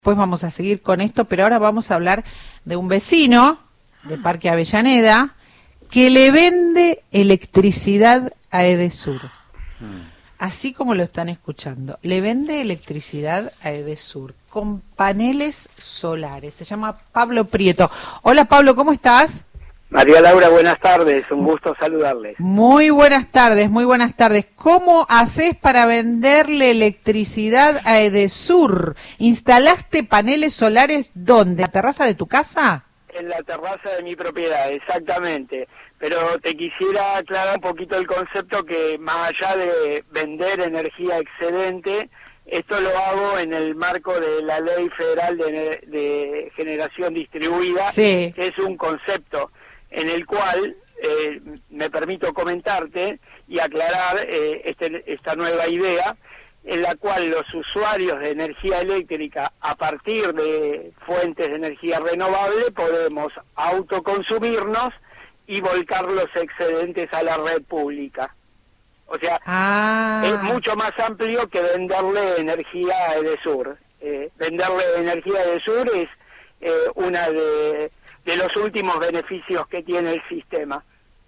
Después vamos a seguir con esto, pero ahora vamos a hablar de un vecino de Parque Avellaneda que le vende electricidad a Edesur. Así como lo están escuchando, le vende electricidad a Edesur con paneles solares. Se llama Pablo Prieto. Hola Pablo, ¿cómo estás? María Laura, buenas tardes, un gusto saludarles. Muy buenas tardes, muy buenas tardes. ¿Cómo haces para venderle electricidad a Edesur? ¿Instalaste paneles solares dónde? ¿En la terraza de tu casa? En la terraza de mi propiedad, exactamente. Pero te quisiera aclarar un poquito el concepto que más allá de vender energía excedente, esto lo hago en el marco de la Ley Federal de Generación Distribuida, Sí. que es un concepto en el cual me permito comentarte y aclarar esta nueva idea, en la cual los usuarios de energía eléctrica a partir de fuentes de energía renovable podemos autoconsumirnos y volcar los excedentes a la red pública. O sea, es mucho más amplio que venderle energía a Edesur. Venderle energía a Edesur es una de los últimos beneficios que tiene el sistema.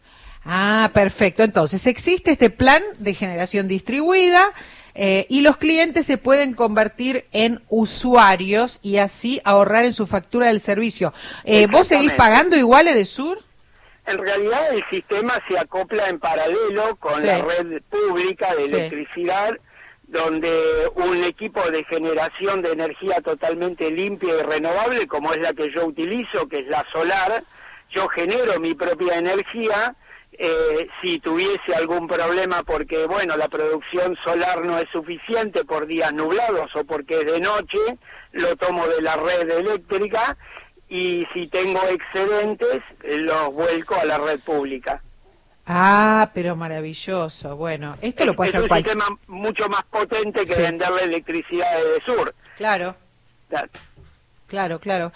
Perfecto. Entonces, existe este plan de generación distribuida y los clientes se pueden convertir en usuarios y así ahorrar en su factura del servicio. ¿Vos seguís pagando igual Edesur? En realidad el sistema se acopla en paralelo con la red pública de electricidad, donde un equipo de generación de energía totalmente limpia y renovable, como es la que yo utilizo, que es la solar, yo genero mi propia energía. Si tuviese algún problema porque, bueno, la producción solar no es suficiente por días nublados o porque es de noche, lo tomo de la red eléctrica, y si tengo excedentes, los vuelco a la red pública. Pero maravilloso. Bueno, esto lo puede hacer cualquier... Es un sistema mucho más potente que venderle electricidad a Edesur. Claro. Claro.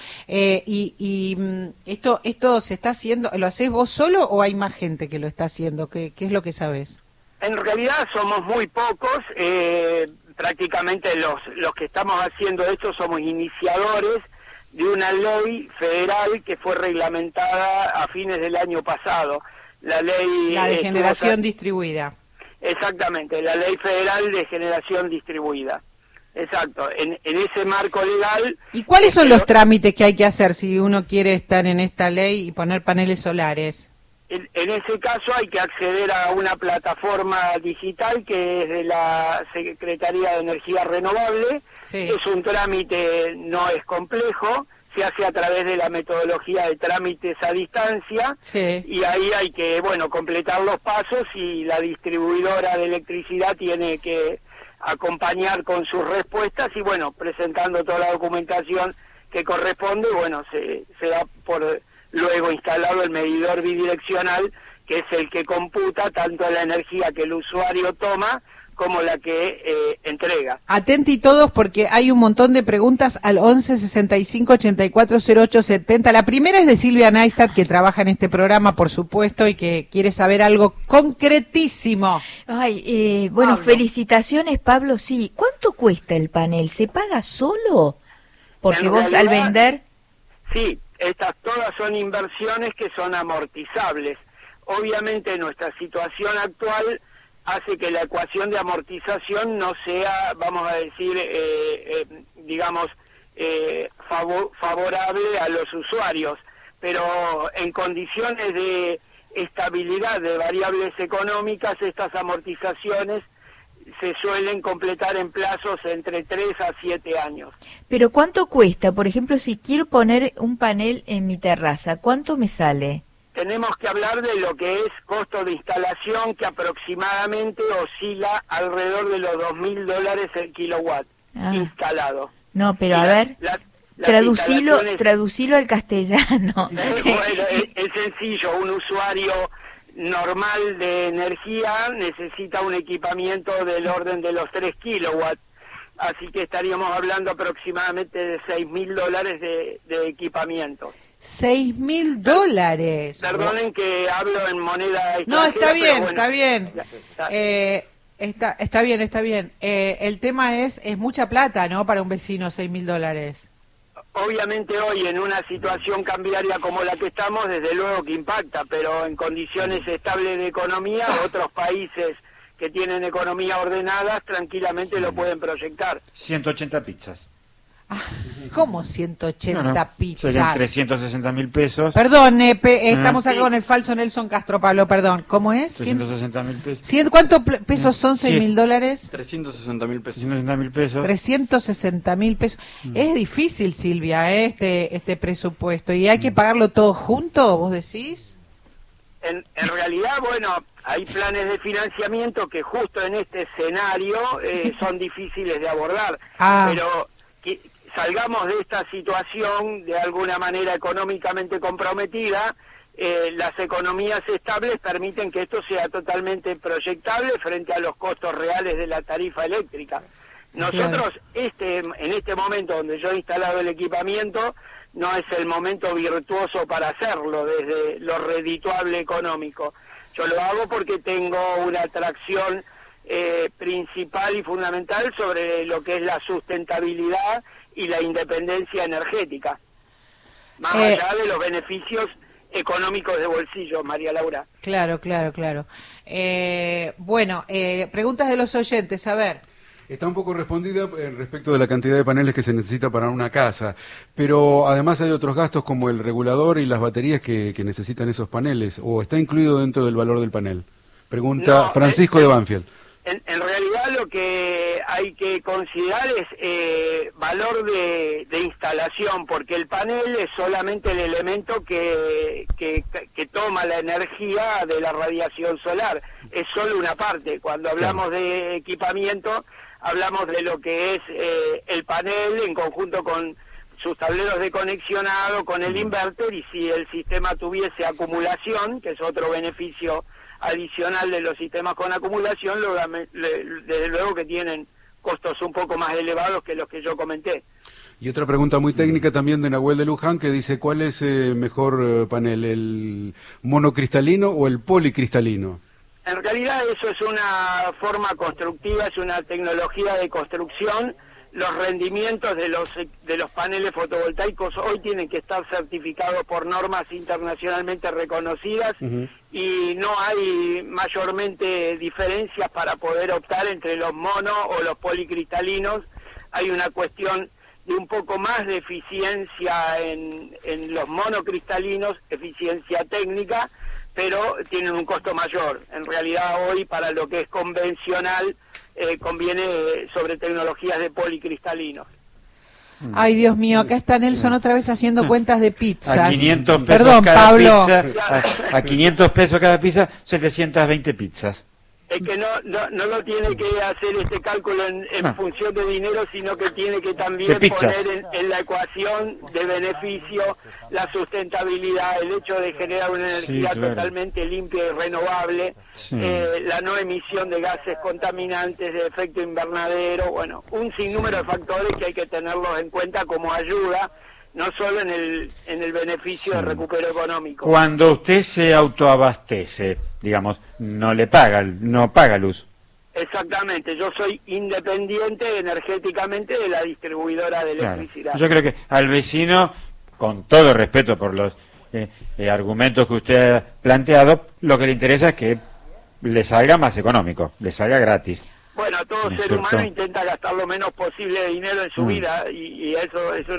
Esto se está haciendo, ¿lo haces vos solo o hay más gente que lo está haciendo? ¿Qué es lo que sabés? En realidad somos muy pocos. Prácticamente los que estamos haciendo esto somos iniciadores de una ley federal que fue reglamentada a fines del año pasado. La de generación distribuida. Exactamente, la Ley Federal de Generación Distribuida. Exacto, en ese marco legal... ¿Y cuáles son los trámites que hay que hacer si uno quiere estar en esta ley y poner paneles solares? En ese caso hay que acceder a una plataforma digital que es de la Secretaría de Energía Renovable. Sí. Es un trámite, no es complejo, se hace a través de la metodología de trámites a distancia, y ahí hay que, completar los pasos y la distribuidora de electricidad tiene que acompañar con sus respuestas y, presentando toda la documentación que corresponde, se da por luego instalado el medidor bidireccional, que es el que computa tanto la energía que el usuario toma como la que entrega. Atenti todos porque hay un montón de preguntas al 11 65 84 08 70. La primera es de Silvia Neistat, que trabaja en este programa, por supuesto, y que quiere saber algo concretísimo. Pablo. Felicitaciones, Pablo. Sí, ¿cuánto cuesta el panel? ¿Se paga solo? Porque vos al vender... Sí, estas todas son inversiones que son amortizables. Obviamente nuestra situación actual hace que la ecuación de amortización no sea, vamos a decir, favorable a los usuarios, pero en condiciones de estabilidad de variables económicas, estas amortizaciones se suelen completar en plazos entre 3 a 7 años. ¿Pero cuánto cuesta? Por ejemplo, si quiero poner un panel en mi terraza, ¿cuánto me sale? Tenemos que hablar de lo que es costo de instalación, que aproximadamente oscila alrededor de los $2.000 el kilowatt instalado. No, pero a ver, traducilo al castellano. Es sencillo, un usuario normal de energía necesita un equipamiento del orden de los 3 kilowatts, así que estaríamos hablando aproximadamente de $6.000 de equipamiento. $6.000. Perdonen que hablo en moneda extranjera. No, está bien, pero está bien. Está bien, está bien. El tema es mucha plata, ¿no? Para un vecino, $6.000. Obviamente hoy en una situación cambiaria como la que estamos, desde luego que impacta, pero en condiciones estables de economía, otros países que tienen economía ordenadas tranquilamente lo pueden proyectar. 180 pizzas. ¿Cómo 180 pizzas? Serían 360.000 pesos. Perdón, estamos acá con el falso Nelson Castro, Pablo, perdón. ¿Cómo es? 360.000 pesos. ¿Cuántos pesos son $6.000? 360.000 pesos. 360.000 pesos. 360.000 pesos. Es difícil, Silvia, este presupuesto. ¿Y hay que pagarlo todo junto, vos decís? En realidad, bueno, hay planes de financiamiento que justo en este escenario son difíciles de abordar, pero salgamos de esta situación de alguna manera económicamente comprometida. Las economías estables permiten que esto sea totalmente proyectable frente a los costos reales de la tarifa eléctrica. Nosotros, en este momento donde yo he instalado el equipamiento, no es el momento virtuoso para hacerlo desde lo redituable económico. Yo lo hago porque tengo una atracción principal y fundamental sobre lo que es la sustentabilidad y la independencia energética, más allá de los beneficios económicos de bolsillo, María Laura. Claro. Bueno, preguntas de los oyentes, a ver. Está un poco respondida respecto de la cantidad de paneles que se necesita para una casa, pero además hay otros gastos como el regulador y las baterías que necesitan esos paneles, ¿o está incluido dentro del valor del panel? Pregunta Francisco de Banfield. En realidad lo que hay que considerar es valor de instalación, porque el panel es solamente el elemento que toma la energía de la radiación solar, es solo una parte. Cuando hablamos de equipamiento, hablamos de lo que es el panel en conjunto con sus tableros de conexionado, con el inverter, y si el sistema tuviese acumulación, que es otro beneficio adicional de los sistemas con acumulación, desde luego que tienen costos un poco más elevados que los que yo comenté. Y otra pregunta muy técnica también de Nahuel de Luján, que dice, ¿cuál es mejor panel, el monocristalino o el policristalino? En realidad eso es una forma constructiva, es una tecnología de construcción. Los rendimientos de los paneles fotovoltaicos hoy tienen que estar certificados por normas internacionalmente reconocidas, y no hay mayormente diferencias para poder optar entre los mono o los policristalinos. Hay una cuestión de un poco más de eficiencia en los monocristalinos, eficiencia técnica, pero tienen un costo mayor. En realidad hoy, para lo que es convencional, conviene sobre tecnologías de policristalinos. Ay, Dios mío, acá está Nelson otra vez haciendo cuentas de pizzas. A 500 pesos Perdón, cada Pablo. pizza. A 500 pesos cada pizza, 720 pizzas. Es que no lo tiene que hacer este cálculo en función de dinero, sino que tiene que también poner en la ecuación de beneficio la sustentabilidad, el hecho de generar una energía totalmente limpia y renovable, la no emisión de gases contaminantes de efecto invernadero, bueno, un sinnúmero de factores que hay que tenerlos en cuenta como ayuda, no solo en el beneficio de recupero económico. Cuando usted se autoabastece, digamos, no paga luz. Exactamente, yo soy independiente energéticamente de la distribuidora de electricidad. Yo creo que al vecino, con todo respeto por los argumentos que usted ha planteado, lo que le interesa es que le salga más económico, le salga gratis. Bueno, todo ser humano intenta gastar lo menos posible de dinero en su vida, y eso es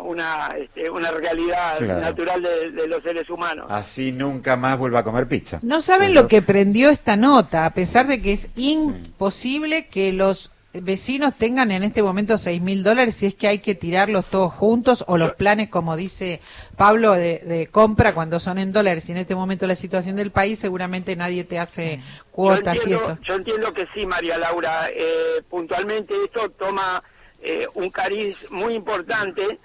una realidad natural de los seres humanos. Así nunca más vuelva a comer pizza. No saben lo que prendió esta nota, a pesar de que es imposible que los vecinos tengan en este momento $6.000, si es que hay que tirarlos todos juntos, o los planes, como dice Pablo, de compra cuando son en dólares. Y en este momento la situación del país, seguramente nadie te hace cuotas y eso. Yo entiendo que sí, María Laura. Puntualmente esto toma un cariz muy importante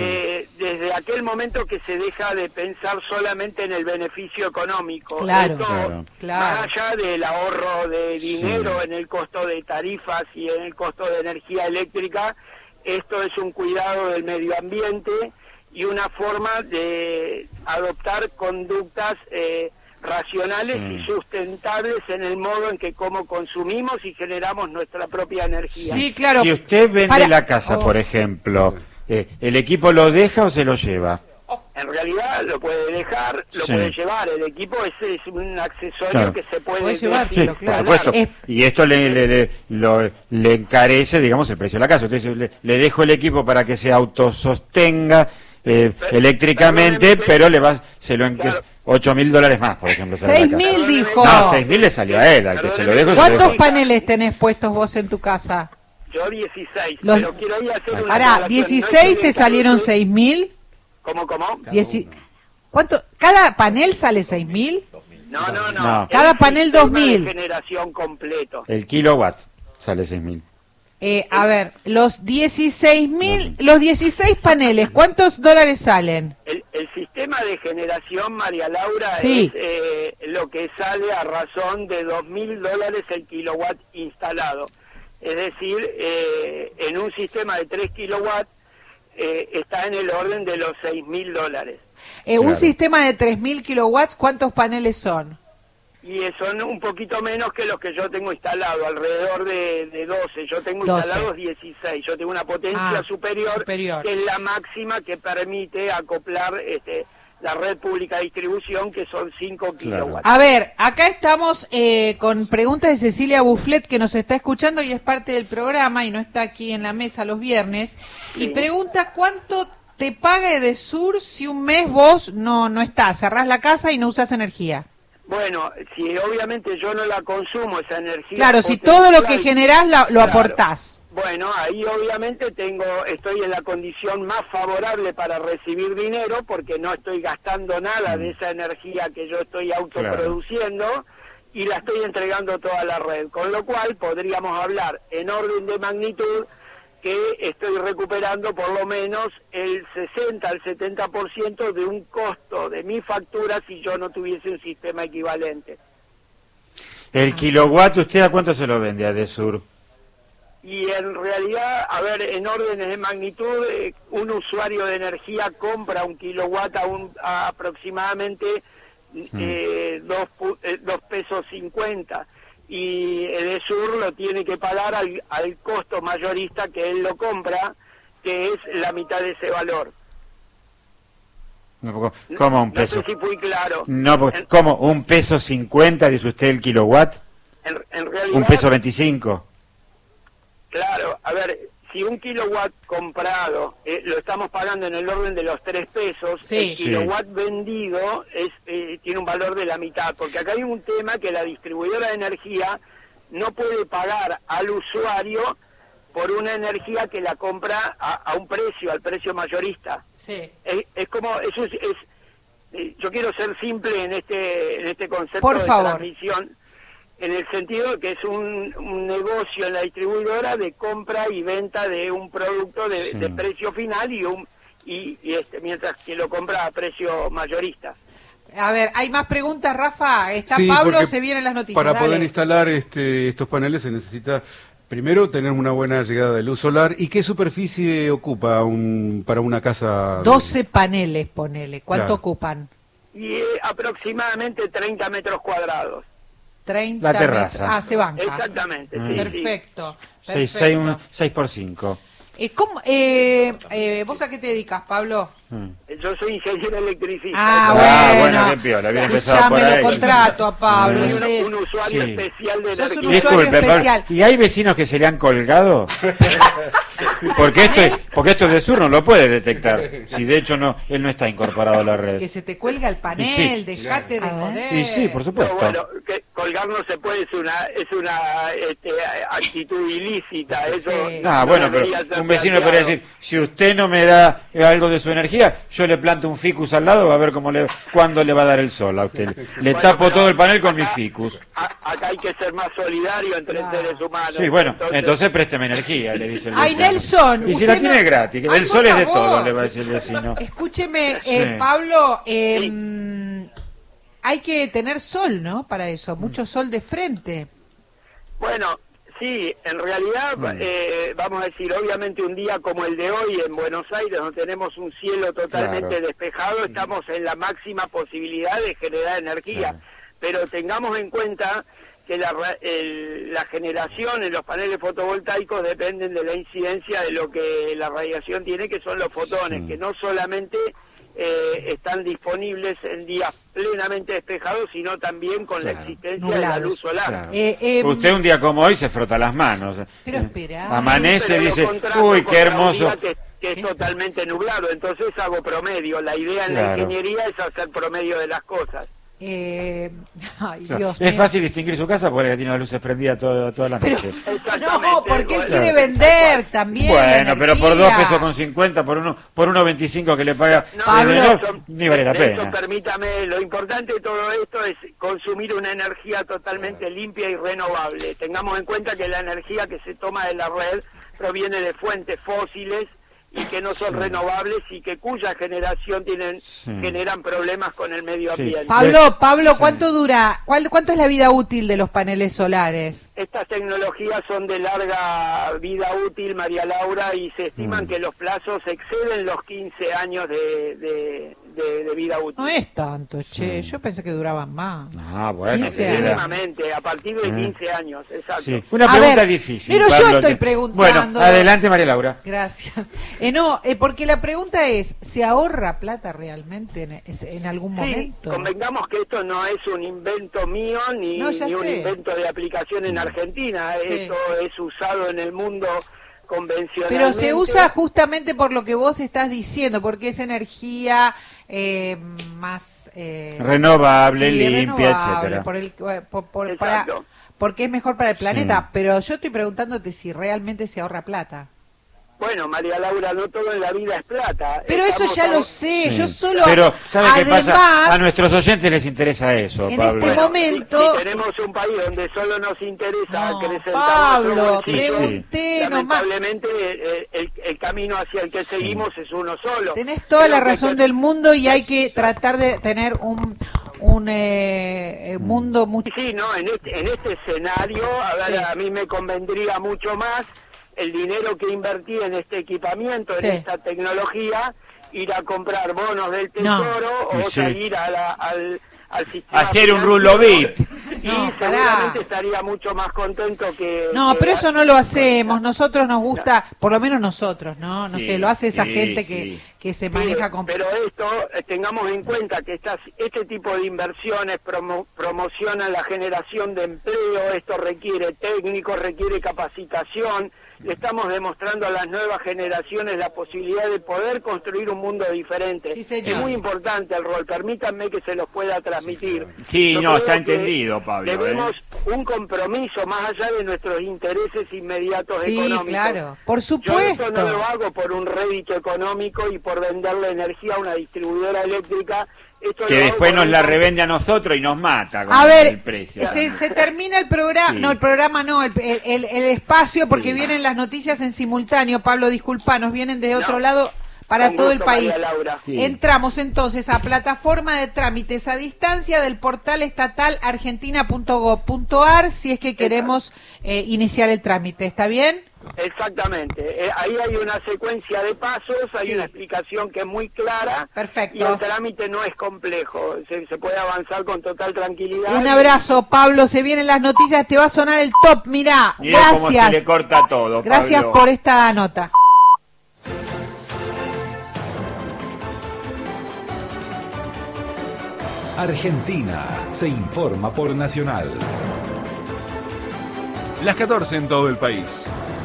desde aquel momento que se deja de pensar solamente en el beneficio económico. Claro. Más allá del ahorro de dinero en el costo de tarifas y en el costo de energía eléctrica, esto es un cuidado del medio ambiente y una forma de adoptar conductas racionales y sustentables en el modo en que cómo consumimos y generamos nuestra propia energía. Sí, claro. Si usted vende la casa, por ejemplo, ¿el equipo lo deja o se lo lleva? En realidad lo puede dejar, lo Sí. puede llevar. El equipo es un accesorio Claro. que se puede llevar, Sí, pero por claro. supuesto. Es- Y esto le encarece, digamos, el precio de la casa. Usted le dejo el equipo para que se autosostenga eléctricamente, pero se lo Claro. $8.000 más, por ejemplo. sale la casa. 6.000 dijo. No, 6.000 le salió a él, al que se lo dejo. ¿Cuántos paneles tenés puestos vos en tu casa? Yo 16, Los- pero quiero ir a hacer una Ahora, aclaración. 16 No te es que salieron me parece- 6.000. ¿Cómo? ¿Cuánto? ¿Cada panel sale 6.000? No. No. Cada El panel sistema 2.000. de generación completo. El kilowatt sale 6.000. A ver, los 16.000, los 16 paneles, ¿cuántos dólares salen? El sistema de generación, María Laura, Sí. es lo que sale a razón de $2.000 el kilowatt instalado. Es decir, en un sistema de 3 kilowatts está en el orden de los $6.000. Un Claro. sistema de 3.000 kilowatts, ¿cuántos paneles son? Y son un poquito menos que los que yo tengo instalado, alrededor de 12. Yo tengo 12. instalados 16. Yo tengo una potencia superior, superior. que es la máxima que permite acoplar la red pública de distribución, que son 5 kilowatts. A ver, acá estamos con preguntas de Cecilia Bufflet, que nos está escuchando y es parte del programa y no está aquí en la mesa los viernes. Y Sí. pregunta, ¿cuánto te paga Edesur si un mes vos no estás, cerrás la casa y no usas energía? Bueno, si obviamente yo no la consumo, esa energía... Claro, si todo lo que potencial, generás lo claro. aportás. Bueno, ahí obviamente estoy en la condición más favorable para recibir dinero, porque no estoy gastando nada de esa energía que yo estoy autoproduciendo y la estoy entregando toda la red, con lo cual podríamos hablar en orden de magnitud que estoy recuperando por lo menos el 60 al 70% de un costo de mi factura si yo no tuviese un sistema equivalente. ¿El kilowatt usted a cuánto se lo vende a Edesur? Y en realidad, a ver, en órdenes de magnitud, un usuario de energía compra un kilowatt a aproximadamente 2 pesos 50, y Edesur lo tiene que pagar al costo mayorista que él lo compra, que es la mitad de ese valor. ¿Cómo un No peso? sé si fui claro. No, porque, ¿cómo? ¿1 peso 50 dice usted el kilowatt? En realidad, ¿1 peso 25? Claro, a ver, si un kilowatt comprado lo estamos pagando en el orden de los 3 pesos, Sí. el kilowatt vendido tiene un valor de la mitad, porque acá hay un tema que la distribuidora de energía no puede pagar al usuario por una energía que la compra a un precio, al precio mayorista. Sí. Es como, yo quiero ser simple en este concepto Por de favor. transmisión, en el sentido de que es un negocio en la distribuidora de compra y venta de un producto de precio final mientras que lo compra a precio mayorista. A ver, hay más preguntas, Rafa. Está Sí, Pablo, porque se vienen las noticias. Para Dale. poder instalar estos paneles se necesita primero tener una buena llegada de luz solar. ¿Y qué superficie ocupa para una casa? 12 paneles, ponele. ¿Cuánto Claro. ocupan? Y aproximadamente 30 metros cuadrados. 30 La terraza. metros. Se banca. Exactamente, sí, sí. Perfecto. 6 por 5. ¿Vos a qué te dedicas, Pablo? Yo soy ingeniero electricista. Bueno. Qué piola, bien empezado Ya por me ahí. lo contrato a Pablo. Soy no sé. un usuario Sí. especial de Sos un energía. usuario Disculpe, especial. ¿y hay vecinos que se le han colgado? Porque esto de sur no lo puede detectar. Si de hecho él no está incorporado a la red. Que se te cuelga el panel, Y sí, dejate de A ver. joder. Y sí, por No, supuesto. bueno, que colgar no se puede, es una actitud ilícita, eso. Sí. Ah, no bueno, pero debería ser un vecino podría planteado. decir, si usted no me da algo de su energía, yo le planto un ficus al lado, va a ver cuándo le va a dar el sol a usted. Le Bueno, tapo pero todo el panel con mi acá- ficus. Acá hay que ser más solidario entre Claro. seres humanos. Sí, bueno, entonces présteme energía, le dice el Ay, vecino. Nelson, Y si usted la tiene no- gratis, que Ay, el por sol es de favor. todo, le va a decir el vecino. Escúcheme, Sí. Pablo, hay que tener sol, ¿no? Para eso, mucho sol de frente. Bueno, sí, en realidad, vamos a decir, obviamente un día como el de hoy en Buenos Aires, donde tenemos un cielo totalmente Claro. despejado, estamos en la máxima posibilidad de generar energía. Claro. pero tengamos en cuenta que la generación en los paneles fotovoltaicos dependen de la incidencia de lo que la radiación tiene, que son los fotones, que no solamente están disponibles en días plenamente despejados, sino también con la existencia de la luz solar. Claro. Usted un día como hoy se frota las manos. Pero espera. Amanece y dice, uy, qué hermoso. Que es totalmente nublado, entonces hago promedio. La idea en la ingeniería es hacer promedio de las cosas. Ay, Dios es mío. fácil distinguir su casa porque tiene las luces prendidas toda la noche. No, porque él quiere vender también. Bueno, pero por 2 pesos con 50, por 1.25 que le paga el señor, ni vale la pena. Eso, permítame, lo importante de todo esto es consumir una energía totalmente limpia y renovable. Tengamos en cuenta que la energía que se toma de la red proviene de fuentes fósiles y que no son renovables y que cuya generación generan problemas con el medio ambiente. Pablo, ¿cuánto dura? ¿Cuánto es la vida útil de los paneles solares? Estas tecnologías son de larga vida útil, María Laura, y se estiman que los plazos exceden los 15 años de vida útil. No es tanto, che. Yo pensé que duraban más. Ah, bueno. Mínimamente, a partir de 15 años, exacto. Sí. Una pregunta difícil. Pero Pablo, yo estoy preguntando. Bueno, adelante, María Laura. Gracias. Porque la pregunta es, ¿se ahorra plata realmente en algún momento? Convengamos que esto no es un invento mío ni un invento de aplicación en Argentina. Esto es usado en el mundo convencionalmente. Pero se usa justamente por lo que vos estás diciendo, porque es energía más renovable, limpia, etcétera. Porque es mejor para el planeta. Pero yo estoy preguntándote si realmente se ahorra plata. Bueno, María Laura, no todo en la vida es plata. Pero eso ya lo sé, yo solo... Pero, ¿sabe qué pasa? A nuestros oyentes les interesa eso, en Pablo. En este momento... Si tenemos un país donde solo nos interesa acrecentar Pablo, nuestro bolsillo, pregunté lamentablemente el camino hacia el que seguimos es uno solo. Tenés toda la razón del mundo y hay que tratar de tener un mundo mucho... Sí, no, en este escenario, a mí me convendría mucho más el dinero que invertí en este equipamiento, en esta tecnología, ir a comprar bonos del Tesoro o salir al sistema hacer un rulo VIP. Y seguramente estaría mucho más contento que... No, pero eso no lo hacemos. Nosotros nos gusta, por lo menos nosotros, ¿no? No sé, lo hace esa gente que se maneja con... Pero esto, tengamos en cuenta que este tipo de inversiones promocionan la generación de empleo, esto requiere técnicos, requiere capacitación. Le estamos demostrando a las nuevas generaciones la posibilidad de poder construir un mundo diferente. Sí, señor. Es muy importante el rol, permítanme que se los pueda transmitir. Sí, no, está entendido, Pablo. Debemos un compromiso más allá de nuestros intereses inmediatos económicos. Sí, claro, por supuesto. Yo esto no lo hago por un rédito económico y por venderle energía a una distribuidora eléctrica. Que después nos la revende a nosotros y nos mata con el precio. Se termina el programa, el espacio, porque vienen las noticias en simultáneo. Pablo, disculpanos, vienen de otro lado para todo el país. Entramos entonces a plataforma de trámites a distancia del portal estatal argentina.gov.ar si es que queremos iniciar el trámite. ¿Está bien? Exactamente, ahí hay una secuencia de pasos, hay una explicación que es muy clara. Perfecto. Y el trámite no es complejo, se puede avanzar con total tranquilidad. Un abrazo, Pablo, se vienen las noticias, te va a sonar el top, mirá, gracias. Cómo se le corta todo, gracias, Pablo. por esta nota. Argentina se informa por Nacional. Las 14 en todo el país.